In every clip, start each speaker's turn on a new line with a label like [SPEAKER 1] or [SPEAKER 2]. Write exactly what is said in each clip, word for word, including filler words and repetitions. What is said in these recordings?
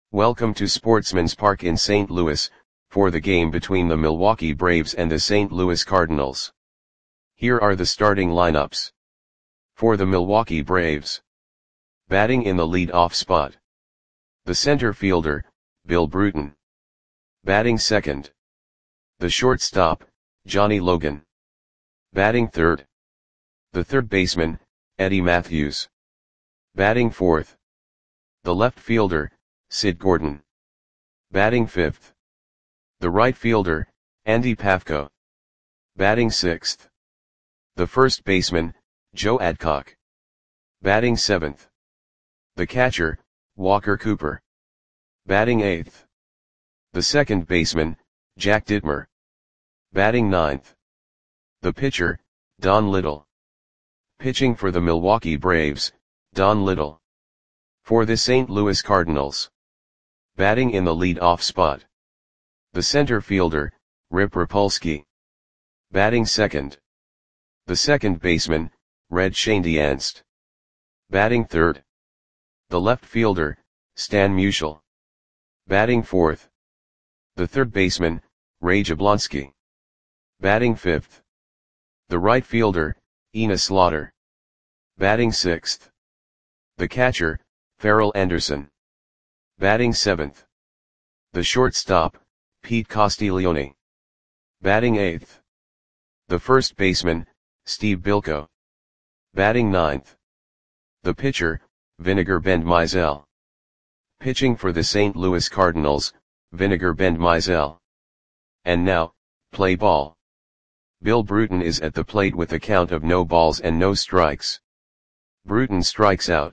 [SPEAKER 1] Welcome to Sportsman's Park in Saint Louis, for the game between the Milwaukee Braves and the Saint Louis Cardinals. Here are the starting lineups. For the Milwaukee Braves. Batting in the lead-off spot. The center fielder, Bill Bruton. Batting second. The shortstop, Johnny Logan. Batting third. The third baseman, Eddie Mathews. Batting fourth. The left fielder, Sid Gordon. Batting fifth. The right fielder, Andy Pafko. Batting sixth. The first baseman, Joe Adcock. Batting seventh. The catcher, Walker Cooper. Batting eighth. The second baseman, Jack Dittmer. Batting ninth. The pitcher, Don Little. Pitching for the Milwaukee Braves, Don Little. For the Saint Louis Cardinals. Batting in the lead-off spot. The center fielder, Rip Rapolsky. Batting second. The second baseman, Red Schoendienst. Batting third. The left fielder, Stan Musial. Batting fourth. The third baseman, Ray Jablonski. Batting fifth. The right fielder, Enos Slaughter. Batting sixth. The catcher, Farrell Anderson. Batting seventh. The shortstop, Pete Castiglione. Batting eighth. The first baseman, Steve Bilko. Batting ninth. The pitcher, Vinegar Bend Mizell. Pitching for the Saint Louis Cardinals, Vinegar Bend Mizell. And now, play ball. Bill Bruton is at the plate with a count of no balls and no strikes. Bruton strikes out.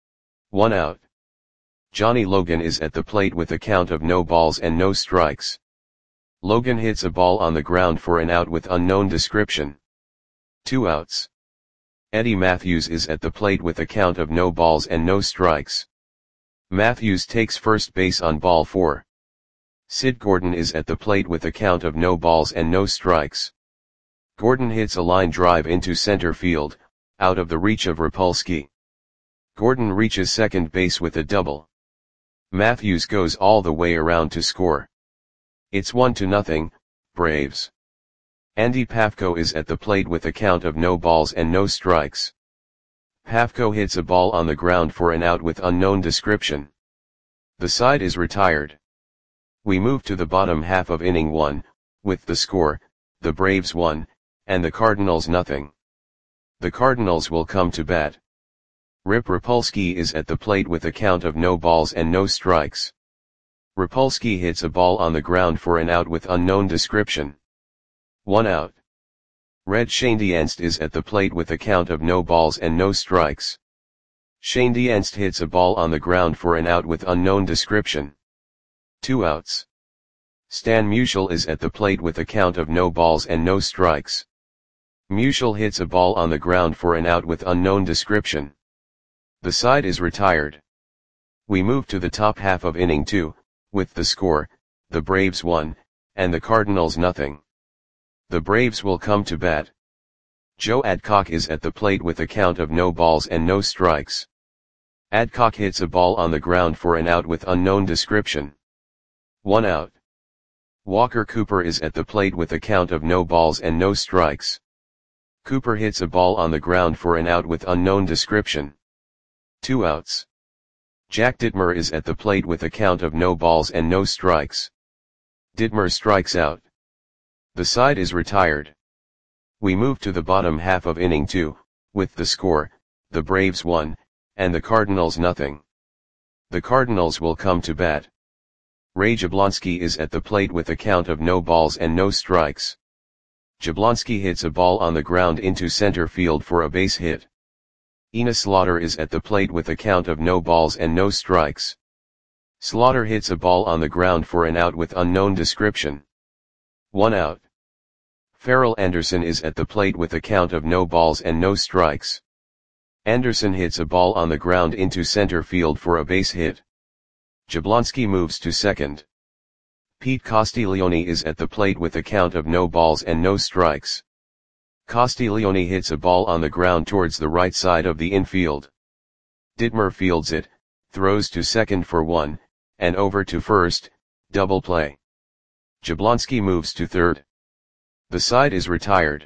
[SPEAKER 1] One out. Johnny Logan is at the plate with a count of no balls and no strikes. Logan hits a ball on the ground for an out with unknown description. Two outs. Eddie Mathews is at the plate with a count of no balls and no strikes. Mathews takes first base on ball four. Sid Gordon is at the plate with a count of no balls and no strikes. Gordon hits a line drive into center field, out of the reach of Rapolsky. Gordon reaches second base with a double. Mathews goes all the way around to score. It's one to nothing, Braves. Andy Pafko is at the plate with a count of no balls and no strikes. Pafko hits a ball on the ground for an out with unknown description. The side is retired. We move to the bottom half of inning one, with the score, the Braves one, and the Cardinals nothing. The Cardinals will come to bat. Rip Rapolsky is at the plate with a count of no balls and no strikes. Rapolsky hits a ball on the ground for an out with unknown description. One out. Red Schoendienst is at the plate with a count of no balls and no strikes. Schoendienst hits a ball on the ground for an out with unknown description. Two outs. Stan Musial is at the plate with a count of no balls and no strikes. Musial hits a ball on the ground for an out with unknown description. The side is retired. We move to the top half of inning two, with the score, the Braves one, and the Cardinals nothing. The Braves will come to bat. Joe Adcock is at the plate with a count of no balls and no strikes. Adcock hits a ball on the ground for an out with unknown description. One out. Walker Cooper is at the plate with a count of no balls and no strikes. Cooper hits a ball on the ground for an out with unknown description. Two outs. Jack Dittmer is at the plate with a count of no balls and no strikes. Dittmer strikes out. The side is retired. We move to the bottom half of inning two, with the score, the Braves one, and the Cardinals nothing. The Cardinals will come to bat. Ray Jablonski is at the plate with a count of no balls and no strikes. Jablonski hits a ball on the ground into center field for a base hit. Enos Slaughter is at the plate with a count of no balls and no strikes. Slaughter hits a ball on the ground for an out with unknown description. One out. Farrell Anderson is at the plate with a count of no balls and no strikes. Anderson hits a ball on the ground into center field for a base hit. Jablonski moves to second. Pete Castiglione is at the plate with a count of no balls and no strikes. Castiglione hits a ball on the ground towards the right side of the infield. Dittmer fields it, throws to second for one, and over to first, double play. Jablonski moves to third. The side is retired.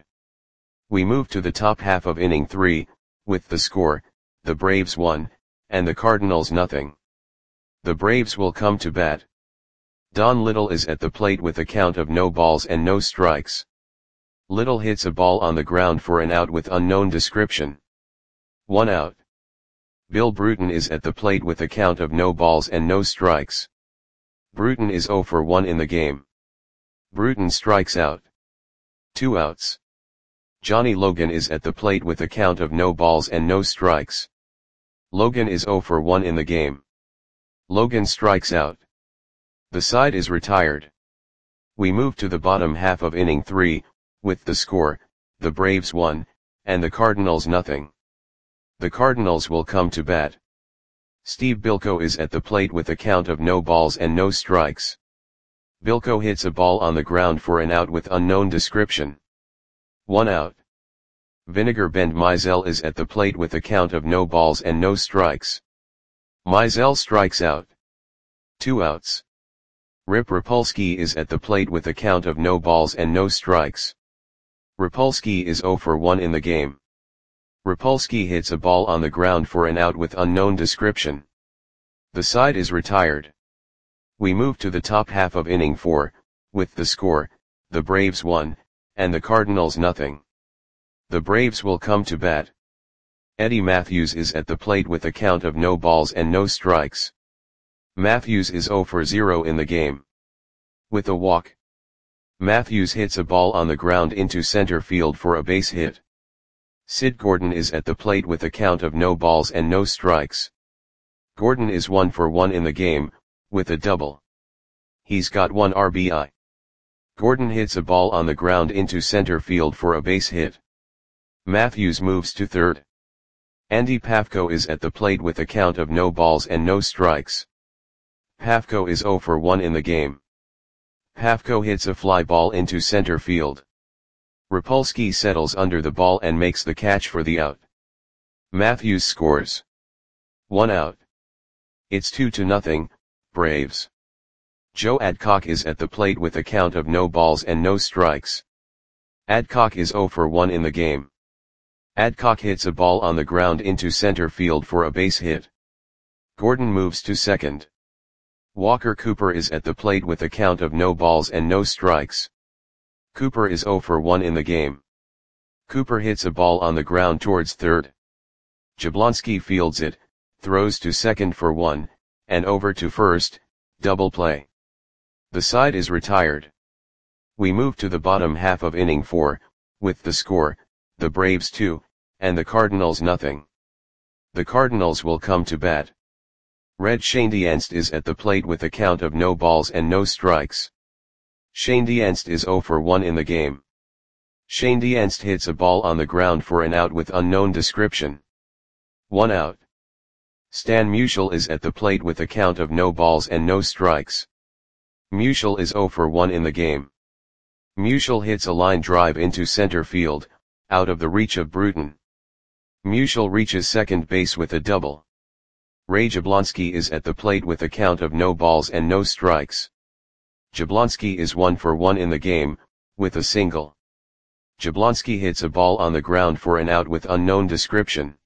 [SPEAKER 1] We move to the top half of inning three, with the score, the Braves one, and the Cardinals nothing. The Braves will come to bat. Don Little is at the plate with a count of no balls and no strikes. Little hits a ball on the ground for an out with unknown description. One out. Bill Bruton is at the plate with a count of no balls and no strikes. Bruton is oh for one in the game. Bruton strikes out. Two outs. Johnny Logan is at the plate with a count of no balls and no strikes. Logan is oh for one in the game. Logan strikes out. The side is retired. We move to the bottom half of inning three, with the score, the Braves one, and the Cardinals nothing. The Cardinals will come to bat. Steve Bilko is at the plate with a count of no balls and no strikes. Bilko hits a ball on the ground for an out with unknown description. One out. Vinegar Bend Mizell is at the plate with a count of no balls and no strikes. Mizell strikes out. Two outs. Rip Rapolsky is at the plate with a count of no balls and no strikes. Rapolsky is oh for one in the game. Rapolsky hits a ball on the ground for an out with unknown description. The side is retired. We move to the top half of inning four, with the score, the Braves one, and the Cardinals nothing. The Braves will come to bat. Eddie Matthews is at the plate with a count of no balls and no strikes. Matthews is oh for zero in the game. With a walk. Matthews hits a ball on the ground into center field for a base hit. Sid Gordon is at the plate with a count of no balls and no strikes. Gordon is one for one in the game, with a double. He's got one R B I. Gordon hits a ball on the ground into center field for a base hit. Matthews moves to third. Andy Pafko is at the plate with a count of no balls and no strikes. Pafko is oh for one in the game. Pafko hits a fly ball into center field. Rapolsky settles under the ball and makes the catch for the out. Matthews scores. One out. It's two to nothing, Braves. Joe Adcock is at the plate with a count of no balls and no strikes. Adcock is oh for one in the game. Adcock hits a ball on the ground into center field for a base hit. Gordon moves to second. Walker Cooper is at the plate with a count of no balls and no strikes. Cooper is oh for one in the game. Cooper hits a ball on the ground towards third. Jablonski fields it, throws to second for one, and over to first, double play. The side is retired. We move to the bottom half of inning four, with the score, the Braves two, and the Cardinals nothing. The Cardinals will come to bat. Red Schoendienst is at the plate with a count of no balls and no strikes. Schoendienst is oh for one in the game. Schoendienst hits a ball on the ground for an out with unknown description. One out. Stan Musial is at the plate with a count of no balls and no strikes. Musial is oh for one in the game. Musial hits a line drive into center field, out of the reach of Bruton. Musial reaches second base with a double. Ray Jablonski is at the plate with a count of no balls and no strikes. Jablonski is one for one in the game, with a single. Jablonski hits a ball on the ground for an out with unknown description.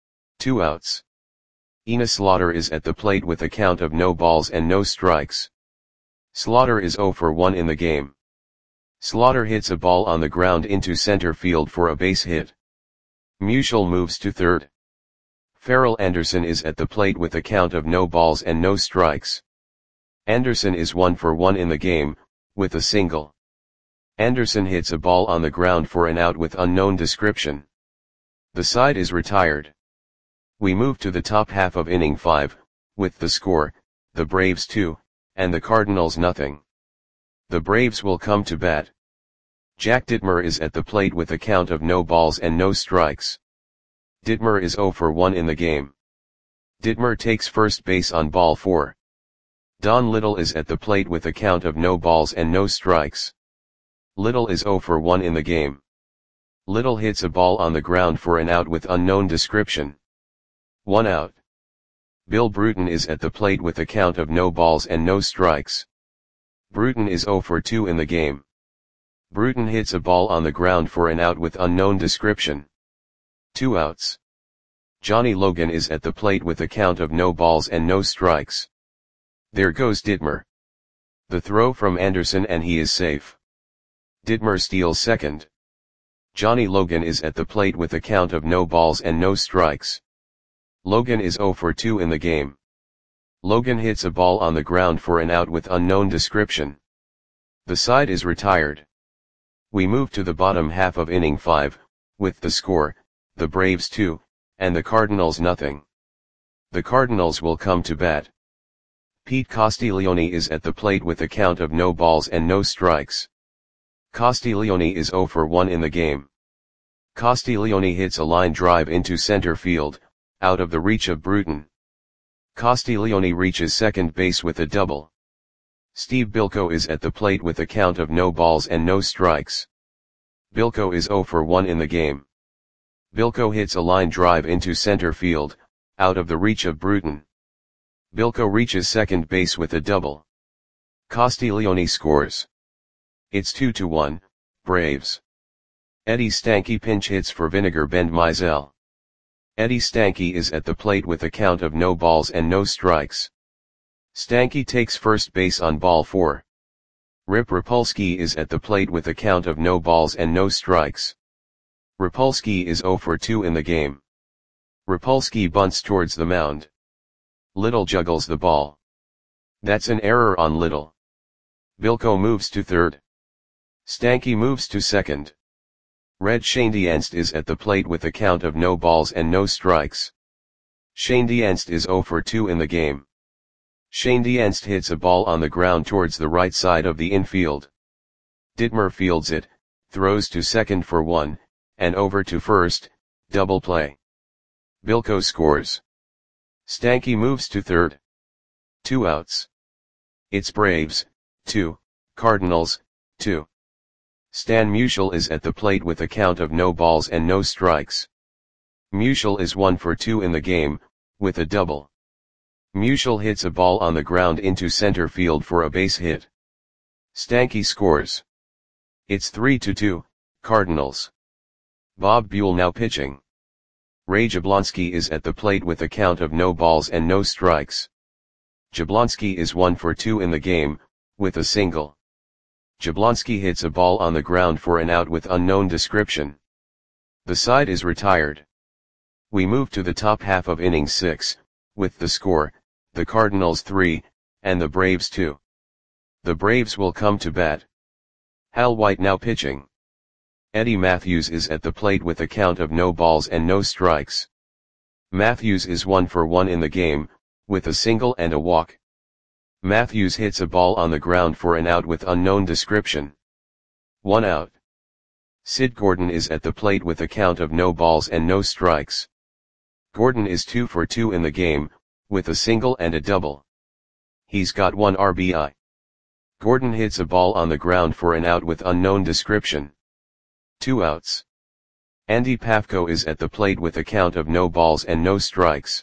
[SPEAKER 1] Two outs. Enos Slaughter is at the plate with a count of no balls and no strikes. Slaughter is oh for one in the game. Slaughter hits a ball on the ground into center field for a base hit. Musial moves to third. Farrell Anderson is at the plate with a count of no balls and no strikes. Anderson is one for one in the game, with a single. Anderson hits a ball on the ground for an out with unknown description. The side is retired. We move to the top half of inning five, with the score, the Braves two, and the Cardinals nothing. The Braves will come to bat. Jack Dittmer is at the plate with a count of no balls and no strikes. Dittmer is oh for one in the game. Dittmer takes first base on ball four. Don Little is at the plate with a count of no balls and no strikes. Little is oh for one in the game. Little hits a ball on the ground for an out with unknown description. One out. Bill Bruton is at the plate with a count of no balls and no strikes. Bruton is zero for two in the game. Bruton hits a ball on the ground for an out with unknown description. Two outs. Johnny Logan is at the plate with a count of no balls and no strikes. There goes Dittmer. The throw from Anderson and he is safe. Dittmer steals second. Johnny Logan is at the plate with a count of no balls and no strikes. Logan is zero for two in the game. Logan hits a ball on the ground for an out with unknown description. The side is retired. We move to the bottom half of inning five, with the score, the Braves two, and the Cardinals nothing. The Cardinals will come to bat. Pete Castiglione is at the plate with a count of no balls and no strikes. Castiglione is zero for one in the game. Castiglione hits a line drive into center field, out of the reach of Bruton. Castiglione reaches second base with a double. Steve Bilko is at the plate with a count of no balls and no strikes. Bilko is zero for one in the game. Bilko hits a line drive into center field, out of the reach of Bruton. Bilko reaches second base with a double. Castiglione scores. It's two to one, Braves. Eddie Stanky pinch hits for Vinegar Bend Mizell. Eddie Stanky is at the plate with a count of no balls and no strikes. Stanky takes first base on ball four. Rip Rapolsky is at the plate with a count of no balls and no strikes. Rapolsky is zero for two in the game. Rapolsky bunts towards the mound. Little juggles the ball. That's an error on Little. Bilko moves to third. Stanky moves to second. Red Schoendienst is at the plate with a count of no balls and no strikes. Schoendienst is zero for two in the game. Schoendienst hits a ball on the ground towards the right side of the infield. Dittmer fields it, throws to second for one, and over to first, double play. Bilko scores. Stanky moves to third. Two outs. It's Braves, two, Cardinals, two. Stan Musial is at the plate with a count of no balls and no strikes. Musial is one for two in the game, with a double. Musial hits a ball on the ground into center field for a base hit. Stanky scores. It's three to two, Cardinals. Bob Buell now pitching. Ray Jablonski is at the plate with a count of no balls and no strikes. Jablonski is one for two in the game, with a single. Jablonski hits a ball on the ground for an out with unknown description. The side is retired. We move to the top half of inning six, with the score, the Cardinals three, and the Braves two. The Braves will come to bat. Hal White now pitching. Eddie Matthews is at the plate with a count of no balls and no strikes. Matthews is one for one in the game, with a single and a walk. Matthews hits a ball on the ground for an out with unknown description. One out. Sid Gordon is at the plate with a count of no balls and no strikes. Gordon is two for two in the game, with a single and a double. He's got one R B I. Gordon hits a ball on the ground for an out with unknown description. Two outs. Andy Pafko is at the plate with a count of no balls and no strikes.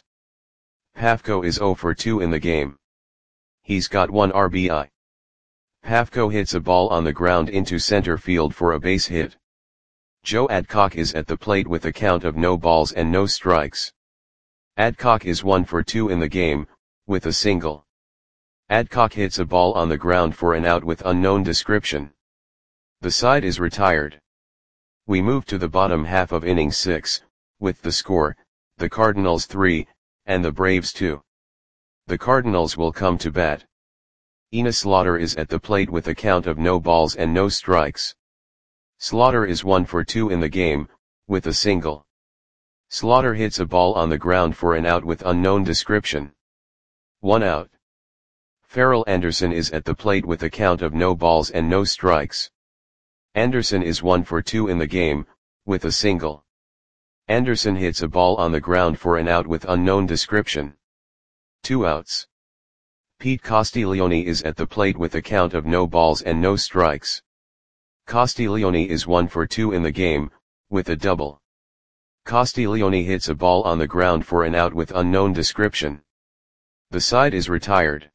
[SPEAKER 1] Pafko is zero for two in the game. He's got one R B I. Pafko hits a ball on the ground into center field for a base hit. Joe Adcock is at the plate with a count of no balls and no strikes. Adcock is one for two in the game, with a single. Adcock hits a ball on the ground for an out with unknown description. The side is retired. We move to the bottom half of inning six, with the score, the Cardinals three, and the Braves two. The Cardinals will come to bat. Enos Slaughter is at the plate with a count of no balls and no strikes. Slaughter is one for two in the game, with a single. Slaughter hits a ball on the ground for an out with unknown description. One out. Farrell Anderson is at the plate with a count of no balls and no strikes. Anderson is one for two in the game, with a single. Anderson hits a ball on the ground for an out with unknown description. Two outs. Pete Castiglione is at the plate with a count of no balls and no strikes. Castiglione is one for two in the game, with a double. Castiglione hits a ball on the ground for an out with unknown description. The side is retired.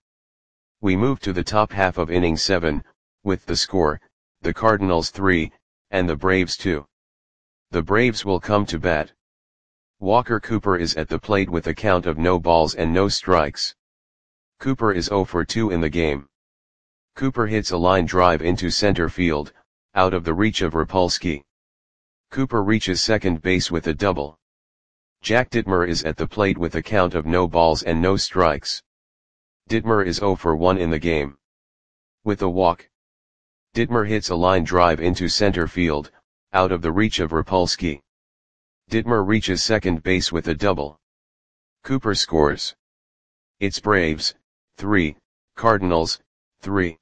[SPEAKER 1] We move to the top half of inning seven, with the score, the Cardinals three, and the Braves two. The Braves will come to bat. Walker Cooper is at the plate with a count of no balls and no strikes. Cooper is oh for two in the game. Cooper hits a line drive into center field, out of the reach of Rapolsky. Cooper reaches second base with a double. Jack Dittmer is at the plate with a count of no balls and no strikes. Dittmer is oh for one in the game. With a walk. Dittmer hits a line drive into center field, out of the reach of Rapolsky. Dittmer reaches second base with a double. Cooper scores. It's Braves, three, Cardinals, three.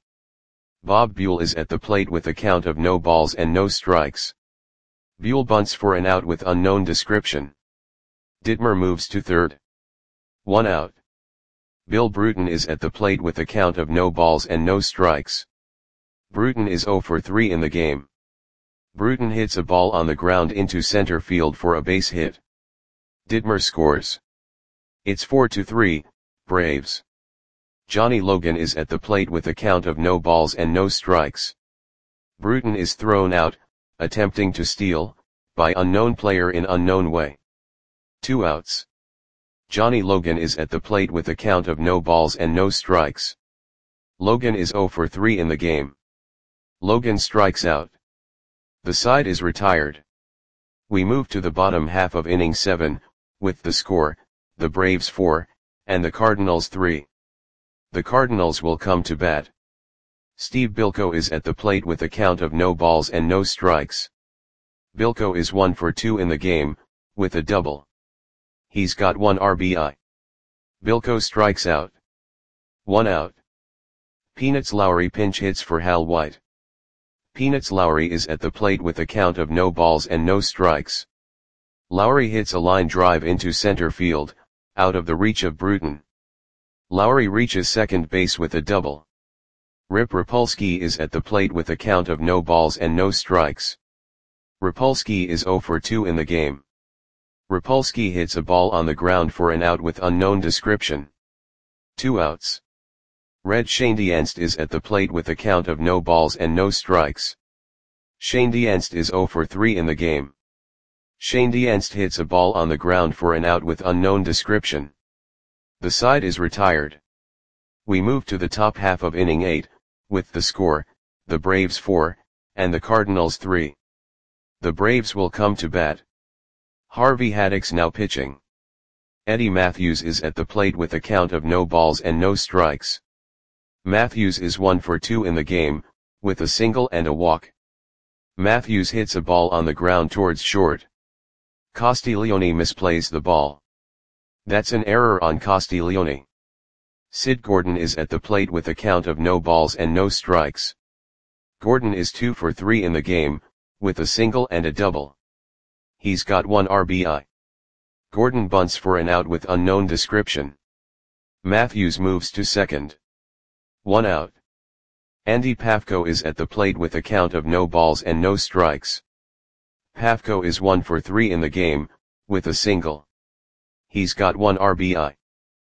[SPEAKER 1] Bob Buell is at the plate with a count of no balls and no strikes. Buell bunts for an out with unknown description. Dittmer moves to third. One out. Bill Bruton is at the plate with a count of no balls and no strikes. Bruton is oh for three in the game. Bruton hits a ball on the ground into center field for a base hit. Dittmer scores. It's four to three, Braves. Johnny Logan is at the plate with a count of no balls and no strikes. Bruton is thrown out, attempting to steal, by unknown player in unknown way. Two outs. Johnny Logan is at the plate with a count of no balls and no strikes. Logan is oh for three in the game. Logan strikes out. The side is retired. We move to the bottom half of inning seven, with the score, the Braves four, and the Cardinals three. The Cardinals will come to bat. Steve Bilko is at the plate with a count of no balls and no strikes. Bilko is one for two in the game, with a double. He's got one R B I. Bilko strikes out. One out. Peanuts Lowry pinch hits for Hal White. Peanuts Lowry is at the plate with a count of no balls and no strikes. Lowry hits a line drive into center field, out of the reach of Bruton. Lowry reaches second base with a double. Rip Rapolsky is at the plate with a count of no balls and no strikes. Rapolsky is oh for two in the game. Rapolsky hits a ball on the ground for an out with unknown description. Two outs. Red Schoendienst is at the plate with a count of no balls and no strikes. Schoendienst is oh for three in the game. Schoendienst hits a ball on the ground for an out with unknown description. The side is retired. We move to the top half of inning eight, with the score, the Braves four, and the Cardinals three. The Braves will come to bat. Harvey Haddix now pitching. Eddie Matthews is at the plate with a count of no balls and no strikes. Matthews is one for two in the game, with a single and a walk. Matthews hits a ball on the ground towards short. Castiglione misplays the ball. That's an error on Castiglione. Sid Gordon is at the plate with a count of no balls and no strikes. Gordon is two for three in the game, with a single and a double. He's got one R B I. Gordon bunts for an out with unknown description. Matthews moves to second. One out. Andy Pafko is at the plate with a count of no balls and no strikes. Pafko is one for three in the game, with a single. He's got one R B I.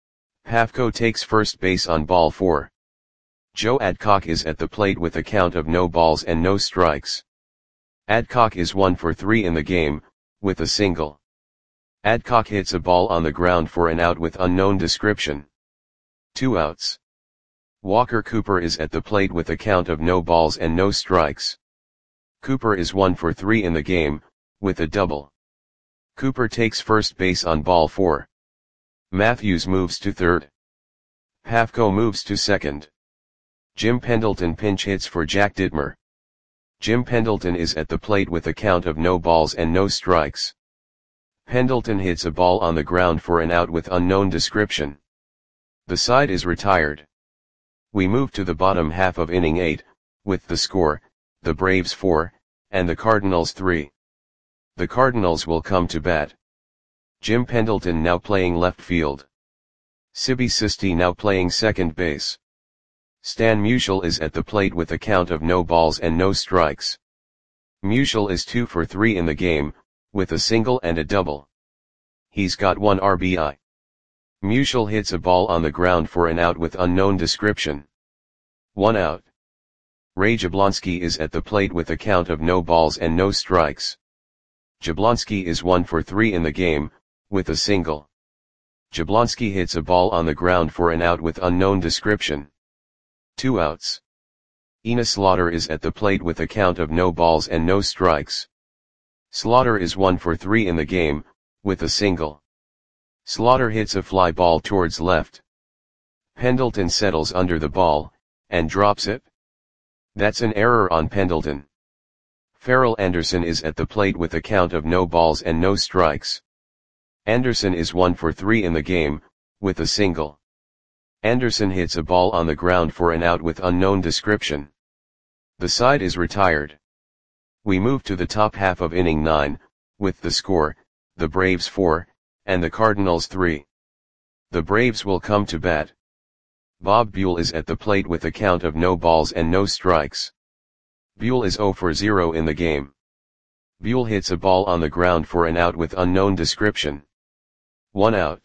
[SPEAKER 1] Pafko takes first base on ball four. Joe Adcock is at the plate with a count of no balls and no strikes. Adcock is one for three in the game, with a single. Adcock hits a ball on the ground for an out with unknown description. Two outs. Walker Cooper is at the plate with a count of no balls and no strikes. Cooper is one for three in the game, with a double. Cooper takes first base on ball four. Matthews moves to third. Pafko moves to second. Jim Pendleton pinch hits for Jack Dittmer. Jim Pendleton is at the plate with a count of no balls and no strikes. Pendleton hits a ball on the ground for an out with unknown description. The side is retired. We move to the bottom half of inning eight, with the score, the Braves four, and the Cardinals three. The Cardinals will come to bat. Jim Pendleton now playing left field. Sibby Sisti now playing second base. Stan Musial is at the plate with a count of no balls and no strikes. Musial is two for three in the game, with a single and a double. He's got one R B I. Musial hits a ball on the ground for an out with unknown description. One out. Ray Jablonski is at the plate with a count of no balls and no strikes. Jablonski is one for three in the game, with a single. Jablonski hits a ball on the ground for an out with unknown description. Two outs. Ina Slaughter is at the plate with a count of no balls and no strikes. Slaughter is one for three in the game, with a single. Slaughter hits a fly ball towards left. Pendleton settles under the ball, and drops it. That's an error on Pendleton. Farrell Anderson is at the plate with a count of no balls and no strikes. Anderson is one for three in the game, with a single. Anderson hits a ball on the ground for an out with unknown description. The side is retired. We move to the top half of inning nine, with the score, the Braves four, and the Cardinals three. The Braves will come to bat. Bob Buell is at the plate with a count of no balls and no strikes. Buell is zero for zero in the game. Buell hits a ball on the ground for an out with unknown description. One out.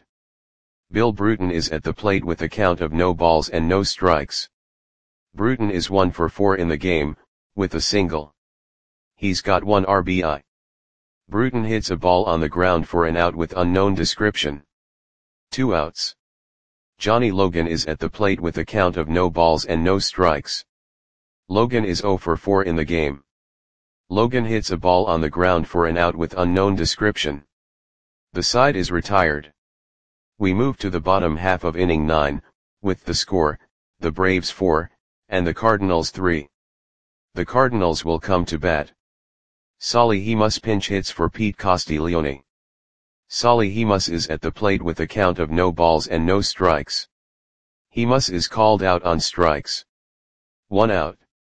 [SPEAKER 1] Bill Bruton is at the plate with a count of no balls and no strikes. Bruton is one for four in the game, with a single. He's got one R B I. Bruton hits a ball on the ground for an out with unknown description. Two outs. Johnny Logan is at the plate with a count of no balls and no strikes. Logan is zero for four in the game. Logan hits a ball on the ground for an out with unknown description. The side is retired. We move to the bottom half of inning nine, with the score, the Braves four, and the Cardinals three. The Cardinals will come to bat. Solly Hemus pinch hits for Pete Castiglione. Solly Hemus is at the plate with a count of no balls and no strikes. Hemus is called out on strikes. One out.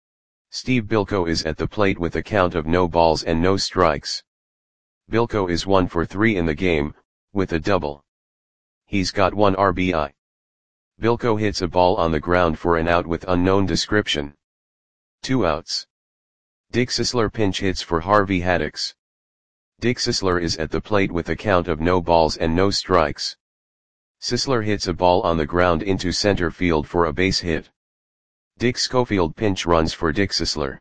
[SPEAKER 1] Steve Bilko is at the plate with a count of no balls and no strikes. Bilko is one for three in the game, with a double. He's got one R B I. Bilko hits a ball on the ground for an out with unknown description. Two outs. Dick Sisler pinch hits for Harvey Haddix. Dick Sisler is at the plate with a count of no balls and no strikes. Sisler hits a ball on the ground into center field for a base hit. Dick Schofield pinch runs for Dick Sisler.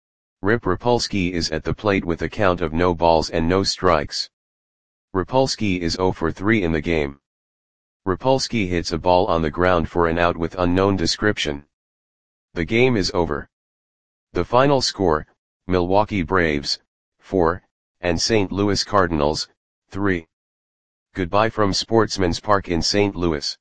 [SPEAKER 1] Rip Rapolsky is at the plate with a count of no balls and no strikes. Rapolsky is zero for three in the game. Rapolsky hits a ball on the ground for an out with unknown description. The game is over. The final score, Milwaukee Braves, four, and Saint Louis Cardinals, three. Goodbye from Sportsman's Park in Saint Louis.